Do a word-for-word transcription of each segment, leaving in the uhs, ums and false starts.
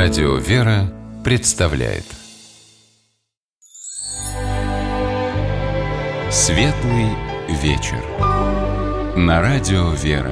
Радио «Вера» представляет Светлый вечер на Радио «Вера».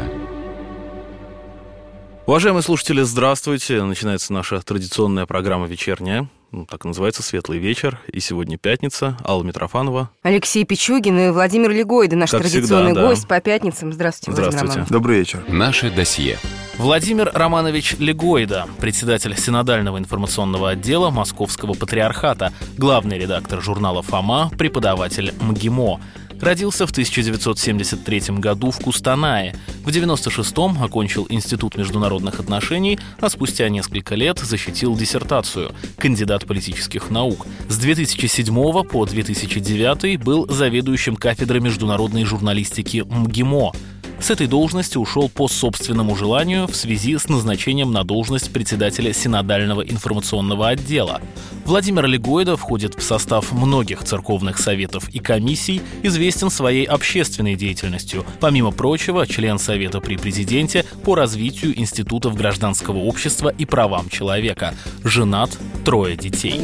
Уважаемые слушатели, здравствуйте. Начинается наша традиционная программа вечерняя. Ну, так и называется «Светлый вечер». И сегодня пятница. Алла Митрофанова. Алексей Пичугин и Владимир Легойда, наш как традиционный всегда, гость да. по пятницам. Здравствуйте, Здравствуйте. Владимир Романович. Добрый вечер. Наше досье. Владимир Романович Легойда, председатель Синодального информационного отдела Московского патриархата, главный редактор журнала «Фома», преподаватель МГИМО. Родился в тысяча девятьсот семьдесят третьем году в Кустанае. В девяносто шестом окончил Институт международных отношений, а спустя несколько лет защитил диссертацию. Кандидат политических наук. С две тысячи седьмого по две тысячи девятый был заведующим кафедрой международной журналистики МГИМО. С этой должности ушел по собственному желанию в связи с назначением на должность председателя Синодального информационного отдела. Владимир Легойда входит в состав многих церковных советов и комиссий, известен своей общественной деятельностью. Помимо прочего, член Совета при президенте по развитию институтов гражданского общества и правам человека. Женат, трое детей.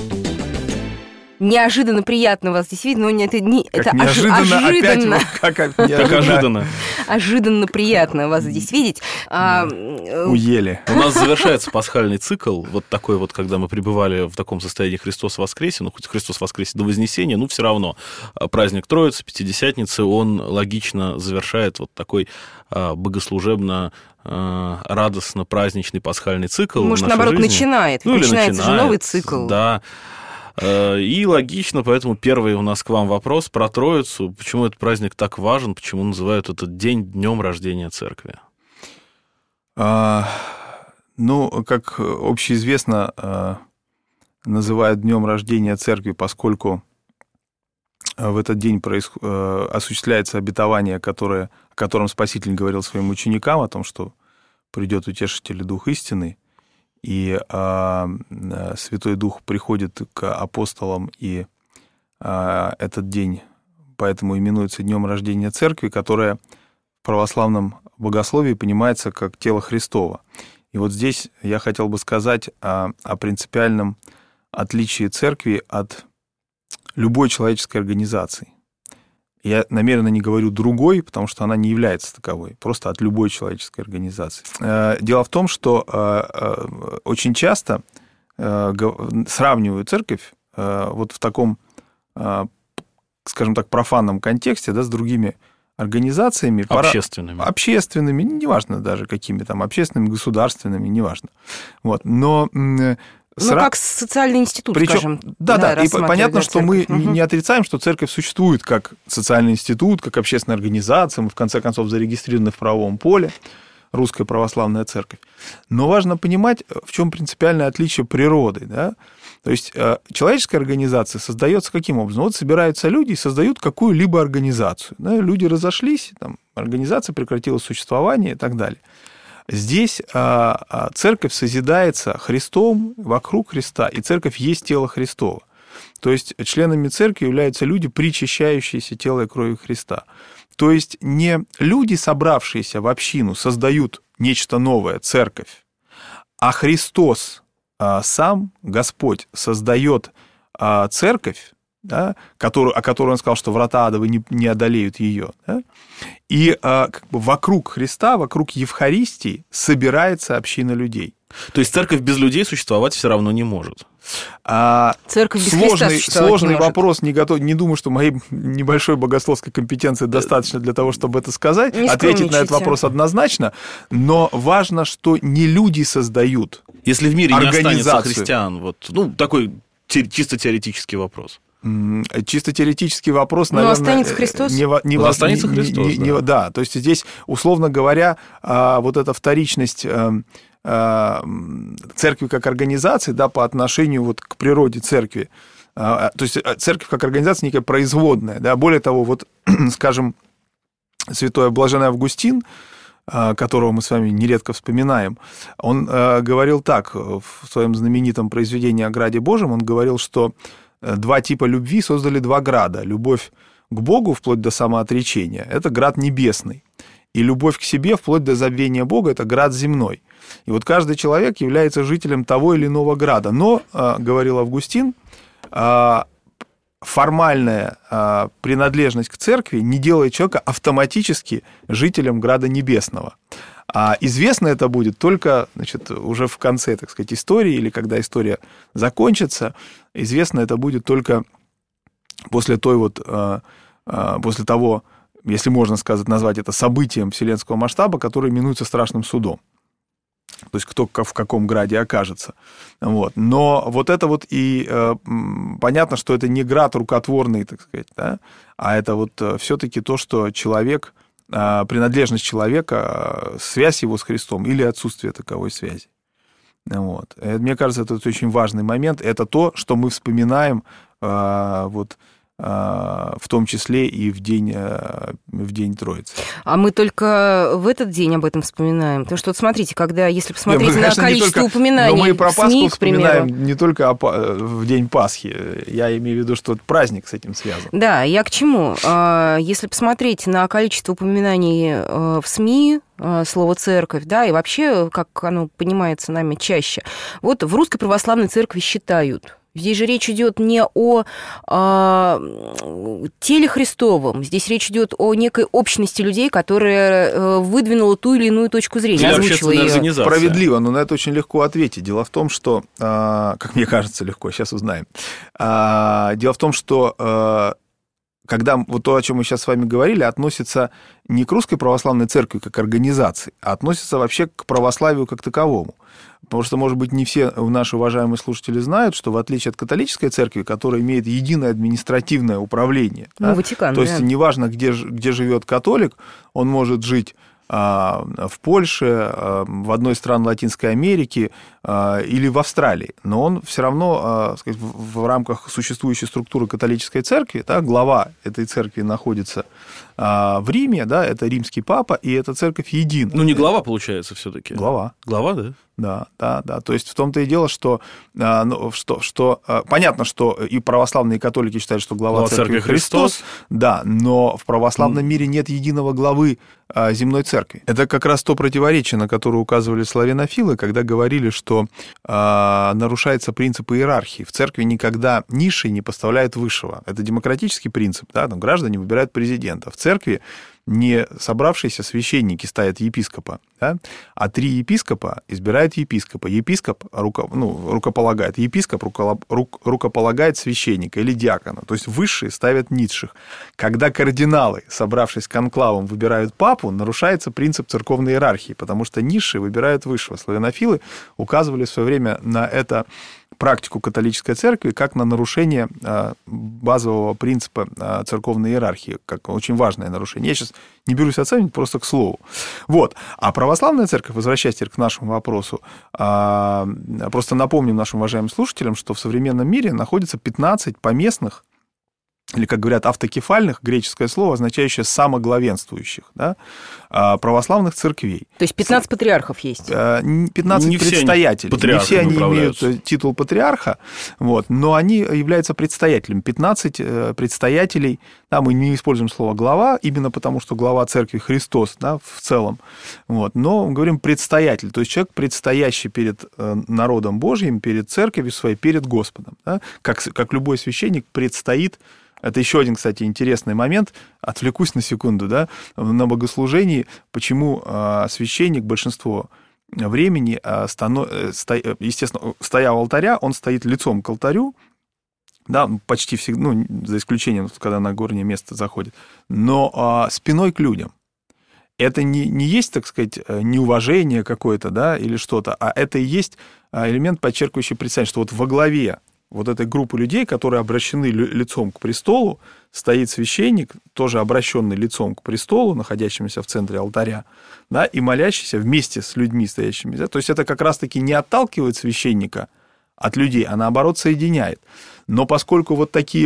Неожиданно приятно вас здесь видно, но это не Как это неожиданно, ожи- ожиданно, опять, как, как, Как ожиданно. ожиданно приятно вас здесь видеть. А, Уели. У нас завершается пасхальный цикл, вот такой вот, когда мы пребывали в таком состоянии «Христос воскресе», ну, хоть «Христос воскресе» до Вознесения, ну, все равно праздник Троицы, Пятидесятницы, он логично завершает вот такой а, богослужебно а, радостно-праздничный пасхальный цикл. Может, в нашей наоборот, жизни. начинает. Ну, или Начинается же начинает, новый цикл. Да. И логично, поэтому первый у нас к вам вопрос про Троицу. Почему этот праздник так важен? Почему называют этот день днем рождения Церкви? А, ну, как общеизвестно, а, называют днем рождения Церкви, поскольку в этот день происход... осуществляется обетование, которое... о котором Спаситель говорил своим ученикам, о том, что придет Утешитель и Дух истины. И а, Святой Дух приходит к апостолам, и а, этот день поэтому именуется Днем рождения Церкви, которая в православном богословии понимается как тело Христово. И вот здесь я хотел бы сказать о, о принципиальном отличии Церкви от любой человеческой организации. Я намеренно не говорю другой, потому что она не является таковой, просто от любой человеческой организации. Дело в том, что очень часто сравнивают церковь вот в таком, скажем так, профанном контексте, да, с другими организациями. Общественными. Пора... Общественными, неважно даже какими там, общественными, государственными, неважно. Вот. Но... Ну, Сра... как социальный институт, Причем, скажем. Да, да, и понятно, что церковь. мы угу. не отрицаем, что церковь существует как социальный институт, как общественная организация, мы, в конце концов, зарегистрированы в правовом поле, Русская Православная Церковь. Но важно понимать, в чем принципиальное отличие природы. Да? То есть человеческая организация создается каким образом? Вот собираются люди и создают какую-либо организацию. Да? Люди разошлись, там, организация прекратила существование и так далее. Здесь а, церковь созидается Христом вокруг Христа, и церковь есть тело Христово. То есть членами церкви являются люди, причащающиеся тела и крови Христа. То есть не люди, собравшиеся в общину, создают нечто новое, церковь, а Христос а, сам, Господь, создает а, церковь, да, которую, о которой он сказал, что врата адовы не, не одолеют ее. Да? И а, как бы вокруг Христа, вокруг Евхаристии собирается община людей. То есть церковь без людей существовать все равно не может? А, церковь без сложный, Христа существовать сложный не может. вопрос, не, готов, не думаю, что моей небольшой богословской компетенции достаточно для того, чтобы это сказать. Не Ответить на этот вопрос однозначно, но важно, что не люди создают Если в мире не останется организацию. христиан, вот, ну, такой те, чисто теоретический вопрос. Чисто теоретический вопрос, Но наверное... останется Христос? Не, не, Но останется не, Христос, не, не, да. Да, то есть здесь, условно говоря, вот эта вторичность церкви как организации, да, по отношению вот к природе церкви, то есть церковь как организация некая производная, да, более того, вот, скажем, святой Блаженный Августин, которого мы с вами нередко вспоминаем, он говорил так в своем знаменитом произведении о Граде Божьем, он говорил, что два типа любви создали два града. Любовь к Богу вплоть до самоотречения – это град небесный. и любовь к себе, вплоть до забвения Бога, это град земной. И вот каждый человек является жителем того или иного града. Но, говорил Августин, формальная принадлежность к церкви не делает человека автоматически жителем града небесного. А известно это будет только, значит, уже в конце, так сказать, истории, или когда история закончится, известно это будет только после той вот, после того, если можно сказать, назвать это событием вселенского масштаба, которое именуется страшным судом. То есть кто в каком граде окажется. Вот. Но вот это вот и э, понятно, что это не град рукотворный, так сказать, да, а это вот все-таки то, что человек, э, принадлежность человека, э, связь его с Христом или отсутствие таковой связи. Вот. Это, мне кажется, это очень важный момент. Это то, что мы вспоминаем э, вот, в том числе и в день, в день Троицы. А мы только в этот день об этом вспоминаем. Потому что, вот смотрите, когда, если посмотреть Нет, мы, конечно, на количество только, упоминаний мы про Пасху СМИ, вспоминаем не только в день Пасхи. Я имею в виду, что праздник с этим связан. Да, я к чему? Если посмотреть на количество упоминаний в СМИ, слово «церковь», да, и вообще, как оно понимается нами чаще. Вот в Русской Православной Церкви считают... Здесь же речь идет не о, о теле Христовом, здесь речь идет о некой общности людей, которая выдвинула ту или иную точку зрения, озвучила ее. Справедливо, но на это очень легко ответить. Дело в том, что, как мне кажется, легко, сейчас узнаем. Дело в том, что когда вот то, о чем мы сейчас с вами говорили, относится не к Русской Православной Церкви как организации, а относится вообще к православию как таковому. Потому что, может быть, не все наши уважаемые слушатели знают, что в отличие от католической церкви, которая имеет единое административное управление, ну, да, Ватикан, то да. есть неважно, где, где живет католик, он может жить в Польше, в одной из стран Латинской Америки или в Австралии, но он все равно, сказать, в рамках существующей структуры католической церкви, да, глава этой церкви находится в Риме, да, это римский папа, и эта церковь едина. Ну, не глава, получается, все-таки. Глава. Глава, да? Да, да, да. То есть в том-то и дело, что, ну, что, что понятно, что и православные, и католики считают, что глава, глава церкви Христос, Христос, да, но в православном mm. мире нет единого главы земной церкви. Это как раз то противоречие, на которое указывали славянофилы, когда говорили, что э, нарушается принцип иерархии. В церкви никогда низший не поставляет высшего. Это демократический принцип, да, там граждане выбирают президента. В церкви не собравшиеся священники ставят епископа, да, а три епископа избирают епископа. Епископ руко, ну, рукополагает, епископ руко, рук, рукополагает священника или диакона. То есть высшие ставят низших. Когда кардиналы, собравшись конклавом, выбирают папу, нарушается принцип церковной иерархии, потому что низшие выбирают высшего. Славянофилы указывали в свое время на это практику католической церкви как на нарушение базового принципа церковной иерархии, как очень важное нарушение. Я сейчас не берусь оценивать, просто к слову. Вот. А православная церковь, возвращаясь теперь к нашему вопросу, просто напомним нашим уважаемым слушателям, что в современном мире находится пятнадцать поместных, или, как говорят, автокефальных, греческое слово, означающее самоглавенствующих, да, православных церквей. То есть пятнадцать патриархов есть? пятнадцать не предстоятелей. Все не все они имеют титул патриарха, вот, но они являются предстоятелями. пятнадцать предстоятелей, да, мы не используем слово «глава», именно потому, что глава церкви Христос, да, в целом, вот, но мы говорим «предстоятель», то есть человек, предстоящий перед народом Божьим, перед церковью своей, перед Господом, да, как, как любой священник предстоит. Это еще один, кстати, интересный момент. Отвлекусь на секунду, да, на богослужении, почему священник большинство времени, естественно, стоя у алтаря, он стоит лицом к алтарю, да, почти всегда, ну, за исключением, когда на горнее место заходит, но спиной к людям. Это не, не есть, так сказать, неуважение какое-то, да, или что-то, а это и есть элемент, подчеркивающий представление, что вот во главе вот этой группы людей, которые обращены лицом к престолу, стоит священник, тоже обращенный лицом к престолу, находящимся в центре алтаря, да, и молящийся вместе с людьми, стоящими. Да, то есть это как раз-таки не отталкивает священника от людей, а наоборот соединяет. Но поскольку вот такие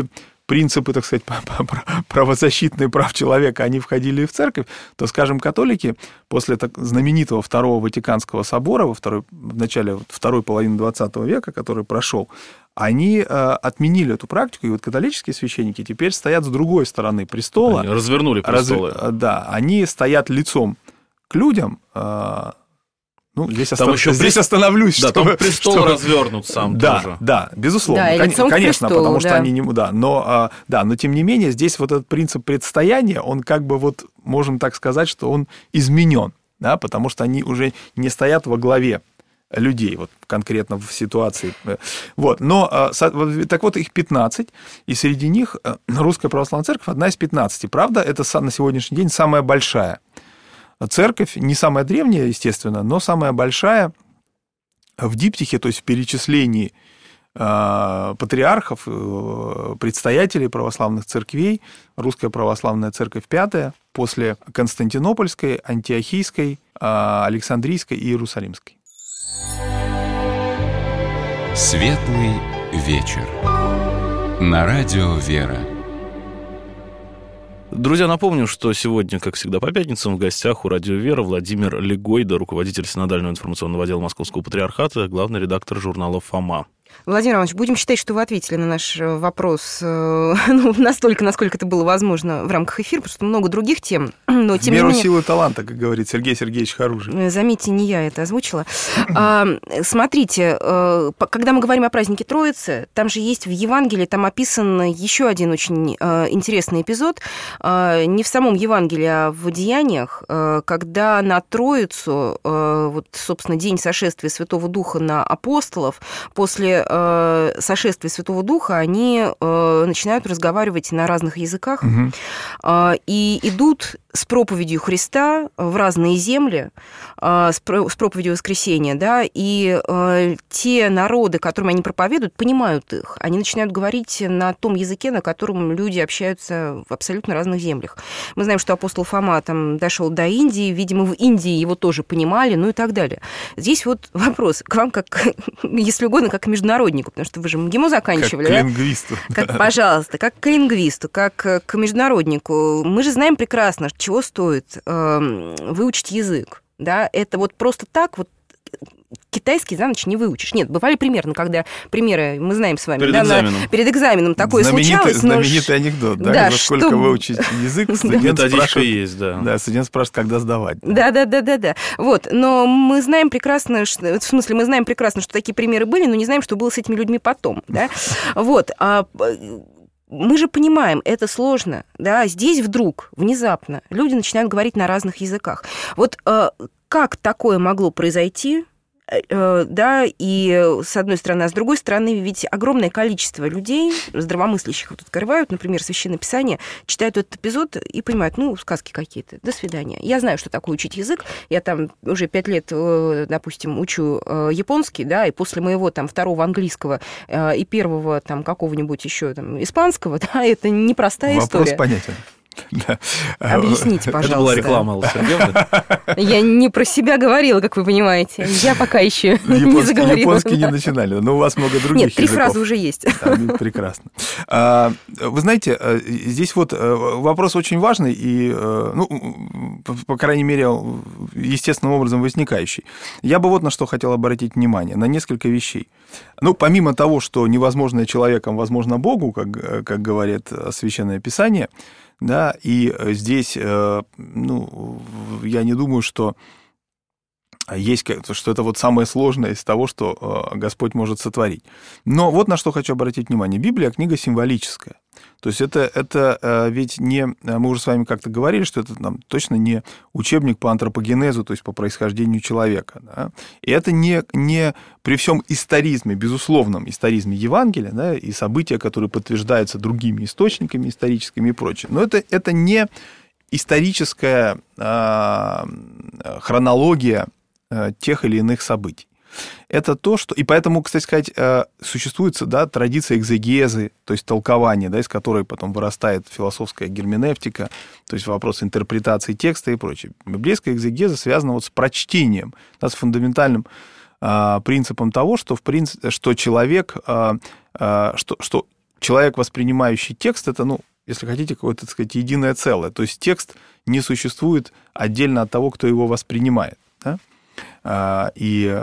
принципы, так сказать, правозащитные прав человека, они входили и в церковь, то, скажем, католики после так знаменитого Второго Ватиканского собора во второй, в начале второй половины двадцатого века, который прошел, они э, отменили эту практику, и вот католические священники теперь стоят с другой стороны престола. Они развернули престолы. Раз, да, они стоят лицом к людям. Э, ну, здесь, там остав... еще здесь при... остановлюсь. Да, чтобы... там престол чтобы... развернут сам да, тоже. Да, безусловно. Да, Кон... Конечно, престолу, потому да. что они не... Да, но, да, но тем не менее, здесь вот этот принцип предстояния, он как бы вот, можем так сказать, что он изменен, да, потому что они уже не стоят во главе людей, вот конкретно в ситуации. Вот. Но, так вот, их пятнадцать, и среди них Русская Православная Церковь одна из пятнадцати. Правда, это на сегодняшний день самая большая церковь, не самая древняя, естественно, но самая большая в диптихе, то есть в перечислении патриархов, предстоятелей православных церквей. Русская Православная Церковь пятая, после Константинопольской, Антиохийской, Александрийской и Иерусалимской. Светлый вечер. На радио «Вера». Друзья, напомню, что сегодня, как всегда, по пятницам в гостях у радио «Вера» Владимир Легойда, руководитель Синодального информационного отдела Московского Патриархата, главный редактор журнала «Фома». Владимир Иванович, будем считать, что вы ответили на наш вопрос ну, настолько, насколько это было возможно в рамках эфира, потому что много других тем. Но, тем в меру не менее... силы таланта, как говорит Сергей Сергеевич Харужий. Заметьте, не я это озвучила. Смотрите, когда мы говорим о празднике Троицы, там же есть в Евангелии, там описан еще один очень интересный эпизод. Не в самом Евангелии, а в Деяниях, когда на Троицу, вот, собственно, день сошествия Святого Духа на апостолов, после сошествия Святого Духа, они начинают разговаривать на разных языках угу. и идут с проповедью Христа в разные земли, с проповедью воскресения, да, и те народы, которым они проповедуют, понимают их. Они начинают говорить на том языке, на котором люди общаются в абсолютно разных землях. Мы знаем, что апостол Фома там дошел до Индии, видимо, в Индии его тоже понимали, ну и так далее. Здесь вот вопрос к вам, как, если угодно, как к международнику, потому что вы же МГИМО заканчивали. Как да? к лингвисту. Как, да. Пожалуйста, как к лингвисту, как к международнику. Мы же знаем прекрасно, чего стоит э, выучить язык. Да? Это вот просто так вот китайский за ночь не выучишь. Нет, бывали примерно, когда примеры мы знаем с вами. Перед да, экзаменом. На, перед экзаменом такое знаменитый, случалось. Знаменитый но... анекдот, да, да за сколько что... выучить язык, студент спрашивает, есть, да. да, студент спрашивает, когда сдавать. Да, да, да, да, да. Вот, но мы знаем прекрасно, что, в смысле, мы знаем прекрасно, что такие примеры были, но не знаем, что было с этими людьми потом, да. Вот. Мы же понимаем, это сложно, да, здесь вдруг, внезапно, люди начинают говорить на разных языках. Вот э, как такое могло произойти, э, да, и с одной стороны, а с другой стороны, ведь огромное количество людей, здравомыслящих, вот открывают, например, Священное Писание, читают этот эпизод и понимают, ну, сказки какие-то, до свидания. Я знаю, что такое учить язык, я там уже пять лет, допустим, учу японский, да, и после моего там второго английского и первого там какого-нибудь еще там испанского, да, это непростая Вопрос история. Вопрос понятен. Да. Объясните, пожалуйста. Это была реклама, Алла Сергеевна. Я не про себя говорила, как вы понимаете. Я пока еще не заговорила. Японский не начинали, но у вас много других языков. Нет, три фразы уже есть. Прекрасно. Вы знаете, здесь вот вопрос очень важный и, ну, по крайней мере, естественным образом возникающий. Я бы вот на что хотел обратить внимание, на несколько вещей. Ну, помимо того, что невозможное человеком возможно Богу, как, как говорит Священное Писание, да, и здесь, ну, я не думаю, что есть, что это вот самое сложное из того, что Господь может сотворить. Но вот на что хочу обратить внимание. Библия — книга символическая. То есть это, это ведь не... Мы уже с вами как-то говорили, что это там, точно не учебник по антропогенезу, то есть по происхождению человека. Да? И это не, не при всем историзме, безусловном историзме Евангелия, да, и события, которые подтверждаются другими источниками историческими и прочее. Но это, это не историческая а, хронология а, тех или иных событий. Это то, что... И поэтому, кстати сказать, существует, да, традиция экзегезы, то есть толкования, да, из которой потом вырастает философская герменевтика, то есть вопрос интерпретации текста и прочее. Библейская экзегеза связана вот с прочтением, да, с фундаментальным а, принципом того, что, в принципе, что человек... А, а, что, что человек, воспринимающий текст, это, ну, если хотите, какое-то, так сказать, единое целое. То есть текст не существует отдельно от того, кто его воспринимает. Да? И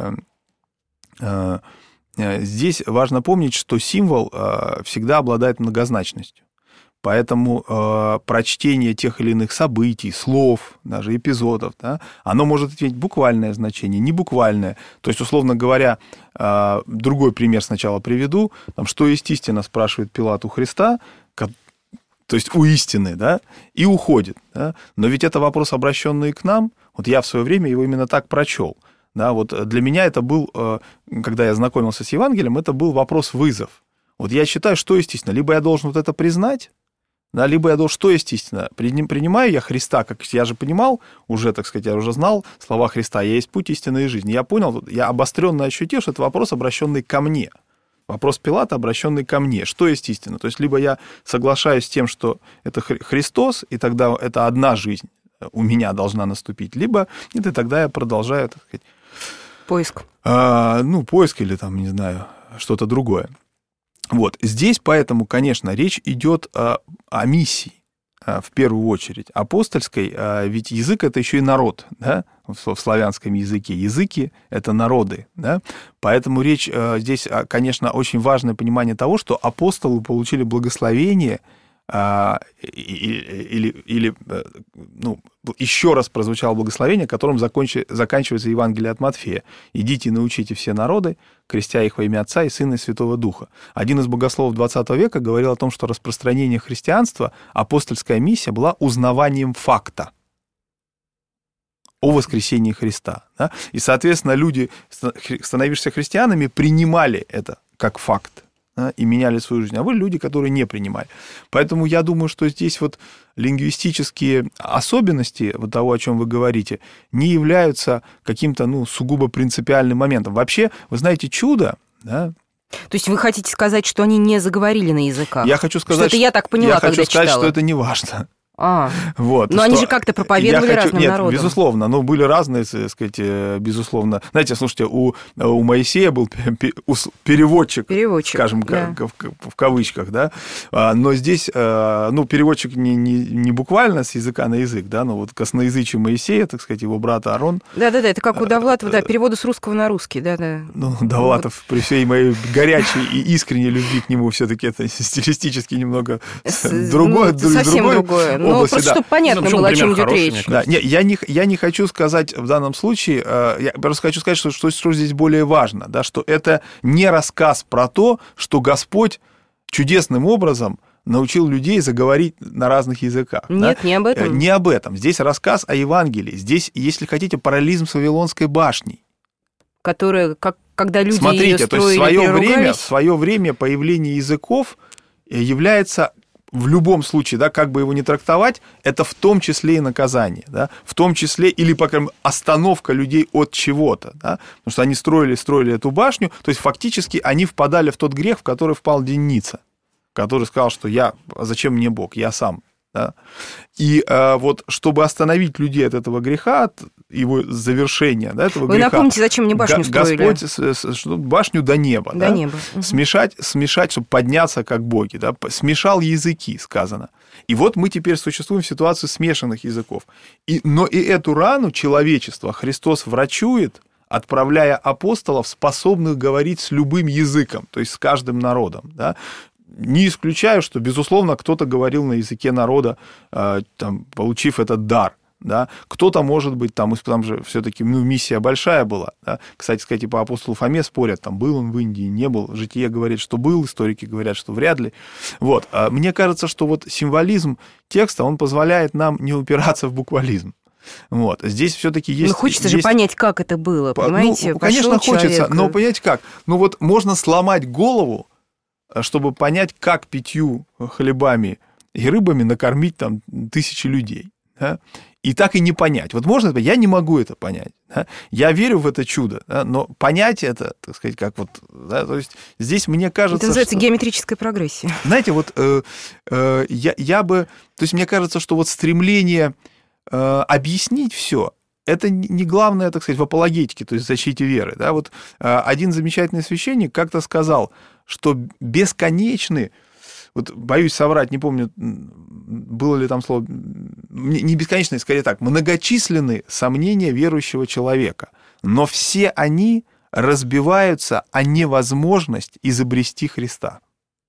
здесь важно помнить, что символ всегда обладает многозначностью. Поэтому э, прочтение тех или иных событий, слов, даже эпизодов, да, оно может иметь буквальное значение, не буквальное. То есть, условно говоря, э, другой пример сначала приведу. Там, что есть истина, спрашивает Пилат у Христа, как, то есть у истины, да, и уходит. Да. Но ведь это вопрос, обращенный к нам. Вот я в свое время его именно так прочел. Да, вот для меня это был, э, когда я знакомился с Евангелием, это был вопрос-вызов. Вот я считаю, что есть истина. Либо я должен вот это признать, да, либо я должен, что есть истина? Принимаю я Христа, как я же понимал, уже, так сказать, я уже знал слова Христа, я есть путь истины и жизни. Я понял, я обостренно ощутил, что это вопрос, обращенный ко мне. Вопрос Пилата, обращенный ко мне. Что есть истина? То есть, либо я соглашаюсь с тем, что это Христос, и тогда это одна жизнь у меня должна наступить, либо нет, и тогда я продолжаю, так сказать... Поиск. А, ну, поиск или там, не знаю, что-то другое. Вот, здесь поэтому, конечно, речь идет о, о миссии, в первую очередь, апостольской, ведь язык — это еще и народ, да, в славянском языке. Языки — это народы, да, поэтому речь здесь, конечно, очень важное понимание того, что апостолы получили благословение, или, или ну, еще раз прозвучало благословение, которым закончи, заканчивается Евангелие от Матфея. «Идите и научите все народы, крестя их во имя Отца и Сына и Святого Духа». Один из богословов двадцатого века говорил о том, что распространение христианства, апостольская миссия была узнаванием факта о воскресении Христа. Да? И, соответственно, люди, становившиеся христианами, принимали это как факт и меняли свою жизнь, а были люди, которые не принимали. Поэтому я думаю, что здесь вот лингвистические особенности вот того, о чем вы говорите, не являются каким-то, ну, сугубо принципиальным моментом. Вообще, вы знаете, чудо, да? То есть вы хотите сказать, что они не заговорили на языках? Я хочу сказать, что это я так поняла, я когда хочу сказать, читала. что это не важно. А, вот, но что... они же как-то проповедовали хочу... разным Нет, народам. безусловно, но были разные, так сказать, безусловно. Знаете, слушайте, у, у Моисея был переводчик, переводчик скажем, да. в кавычках, да, но здесь, ну, переводчик не, не, не буквально с языка на язык, да, но вот косноязычие Моисея, так сказать, его брата Аарон. Да-да-да, это как у Довлатова, да, переводы с русского на русский, да-да. Ну, Довлатов, вот. При всей моей горячей и искренней любви к нему, все-таки это стилистически немного с, другое, ну, совсем другое другое. области, ну, просто да. чтобы понятно ну, было, о чем идет речь. Да, не, я, не, я не хочу сказать в данном случае, я просто хочу сказать, что, что, что здесь более важно, да, что это не рассказ про то, что Господь чудесным образом научил людей заговорить на разных языках. Нет, да? не об этом. Не об этом. Здесь рассказ о Евангелии. Здесь, если хотите, параллелизм с Вавилонской башней. Которая, как, когда люди Смотрите, ее строили, то есть в свое время, в свое время появление языков является... в любом случае, да, как бы его ни трактовать, это в том числе и наказание, да, в том числе, или, по крайней мере, остановка людей от чего-то, да, потому что они строили, строили эту башню, то есть фактически они впадали в тот грех, в который впал Деница, который сказал, что я, зачем мне Бог, я сам, да, и э, вот, чтобы остановить людей от этого греха, от его завершения, да, этого Вы греха. Вы напомните, зачем мне башню строили? Господь башню до неба. До да? неба. Смешать, смешать, чтобы подняться как боги. Да? Смешал языки, сказано. И вот мы теперь существуем в ситуации смешанных языков. И, но и эту рану человечества Христос врачует, отправляя апостолов, способных говорить с любым языком, то есть с каждым народом. Да? Не исключаю, что, безусловно, кто-то говорил на языке народа, там, получив этот дар. Да? Кто-то, может быть, там, там же все-таки ну, миссия большая была. Да? Кстати сказать, и по апостолу Фоме спорят, там, был он в Индии, не был. Житие говорит, что был, историки говорят, что вряд ли. Вот. А мне кажется, что вот символизм текста, он позволяет нам не упираться в буквализм. Вот. Здесь все-таки есть... Ну, хочется есть... же понять, как это было, понимаете? Ну, конечно, Пошел хочется, человек... но понимаете как? Ну, вот можно сломать голову, чтобы понять, как пятью хлебами и рыбами накормить там тысячи людей. Да? И так и не понять. Вот можно, я не могу это понять. Да? Я верю в это чудо, да? Но понять это, так сказать, как вот... Да? То есть здесь мне кажется... Это называется что... геометрическая прогрессия. Знаете, вот э, э, я, я бы... То есть мне кажется, что вот стремление э, объяснить все это не главное, так сказать, в апологетике, то есть в защите веры. Да? Вот э, один замечательный священник как-то сказал, что бесконечны вот боюсь соврать, не помню, было ли там слово, не бесконечное, скорее так, многочисленные сомнения верующего человека, но все они разбиваются о невозможность изобрести Христа.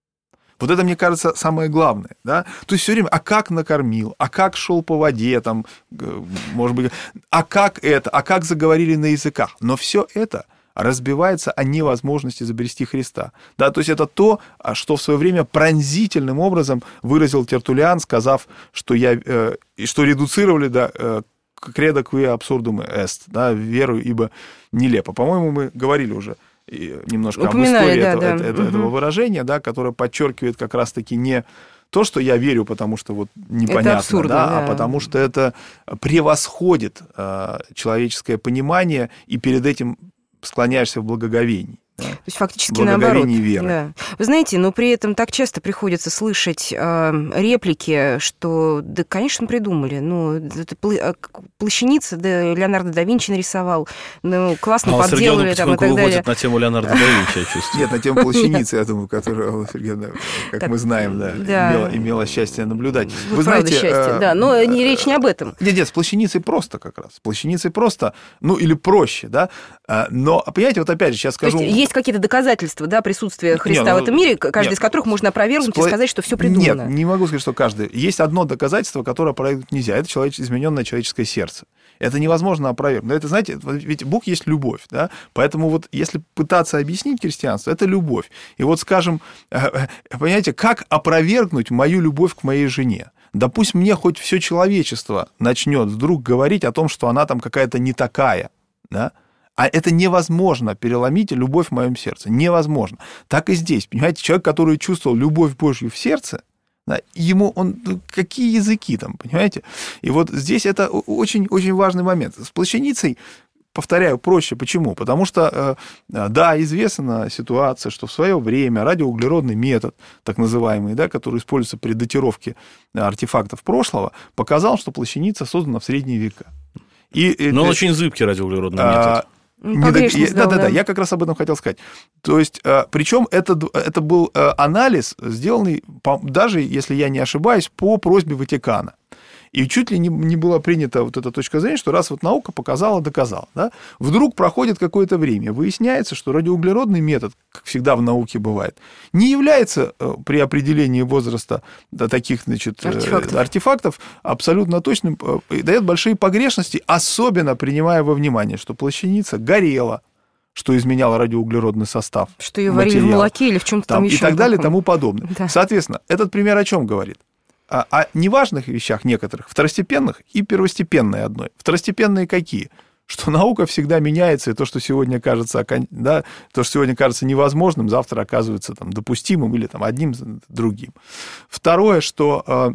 Вот это, мне кажется, самое главное. Да? То есть все время, а как накормил, а как шел по воде, там, может быть, а как это, а как заговорили на языках. Но все это разбивается о невозможности изобрести Христа. Да? То есть это то, что в свое время пронзительным образом выразил Тертуллиан, сказав, что, я, э, что редуцировали да, э, кредо quia absurdum est, да, веру, ибо нелепо. По-моему, мы говорили уже немножко Упоминали, об истории да, этого, да. Это, угу. этого выражения, да, которое подчеркивает как раз-таки не то, что я верю, потому что вот непонятно, это абсурдно, да, да. а потому что это превосходит э, человеческое понимание, и перед этим склоняешься в благоговении. Да? То есть фактически наоборот. Веры. Да. Вы знаете, но при этом так часто приходится слышать э, реплики, что да, конечно, придумали. Ну, это плащаница, да, Леонардо да Винчи нарисовал, ну, классно а подделали там и так далее. На тему Леонардо да Винчи, я чувствую. Нет, на тему плащаницы, я думаю, которую Алла Сергеевна, как мы знаем, да, имела счастье наблюдать. Вы знаете, счастье, да, но речь не об этом. Нет, нет, с плащаницей просто как раз. С плащаницей просто, ну, или проще, да. Но, понимаете, вот опять же, сейчас скажу... Есть какие-то доказательства, да, присутствия Христа не, ну, в этом мире, каждый нет, из которых можно опровергнуть спла... и сказать, что все придумано. Нет, не могу сказать, что каждый. Есть одно доказательство, которое опровергнуть нельзя. Это человеч... измененное человеческое сердце. Это невозможно опровергнуть. Но это, знаете, ведь Бог есть любовь, да? Поэтому вот если пытаться объяснить христианство, это любовь. И вот, скажем, понимаете, как опровергнуть мою любовь к моей жене? Да пусть мне хоть все человечество начнет вдруг говорить о том, что она там какая-то не такая, да? А это невозможно переломить любовь в моем сердце. Невозможно. Так и здесь. Понимаете, человек, который чувствовал любовь Божью в сердце, да, ему он... Какие языки там, понимаете? И вот здесь это очень-очень важный момент. С плащаницей, повторяю, проще. Почему? Потому что, да, известна ситуация, что в свое время радиоуглеродный метод, так называемый, да, который используется при датировке артефактов прошлого, показал, что плащаница создана в средние века. И, Но он это, очень зыбкий радиоуглеродный метод. А, Погрешность, да, да, да, да, я как раз об этом хотел сказать. То есть, причем это, это был анализ, сделанный, даже, если я не ошибаюсь, по просьбе Ватикана. И чуть ли не, не была принята вот эта точка зрения, что раз вот наука показала, доказала. Да? Вдруг проходит какое-то время, выясняется, что радиоуглеродный метод, как всегда в науке бывает, не является при определении возраста таких, значит, артефактов. артефактов абсолютно точным, и дает большие погрешности, особенно принимая во внимание, что плащаница горела, что изменяло радиоуглеродный состав. Что ее варили в молоке или в чем-то там, там еще. И так далее, и тому подобное. Да. Соответственно, этот пример о чем говорит? О, о неважных вещах некоторых, второстепенных и первостепенной одной. Второстепенные какие? Что наука всегда меняется, и то, что сегодня кажется, да, то, что сегодня кажется невозможным, завтра оказывается там, допустимым или там, одним другим. Второе, что э,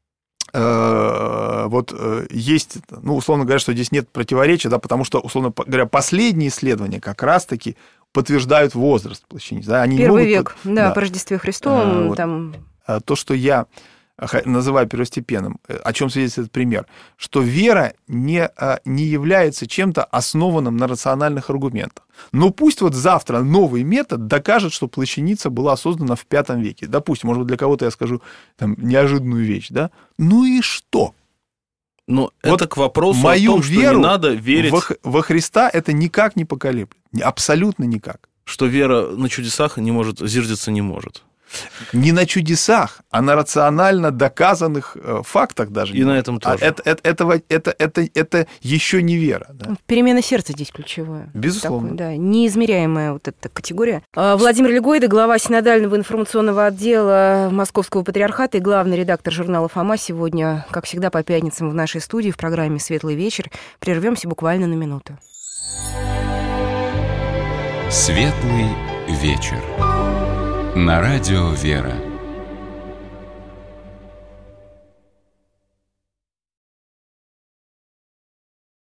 э, вот э, есть, ну, условно говоря, что здесь нет противоречия, да, потому что, условно говоря, последние исследования как раз-таки подтверждают возраст плащаницы. Да, они Первый могут, век, да, да, по Рождестве Христовом. А, вот, там... То, что я называю первостепенным, о чем свидетельствует пример, что вера не, не является чем-то основанным на рациональных аргументах. Но пусть вот завтра новый метод докажет, что плащаница была создана в пятом веке. Допустим, может быть, для кого-то я скажу там, неожиданную вещь, да? Ну и что? Но вот это к вопросу мою о том, что веру не надо верить... во, во Христа это никак не поколеблет. Абсолютно никак. Что вера на чудесах не может, зиждется не может. Не на чудесах, а на рационально доказанных э, фактах даже. И на этом тоже. А это, это, этого, это, это, это еще не вера. Да? Перемена сердца здесь ключевая. Безусловно. Такой, да, неизмеряемая вот эта категория. Владимир Легойда, глава Синодального информационного отдела Московского патриархата и главный редактор журнала «Фома». Сегодня, как всегда, по пятницам в нашей студии в программе «Светлый вечер». Прервемся буквально на минуту. Светлый вечер. На радио «Вера».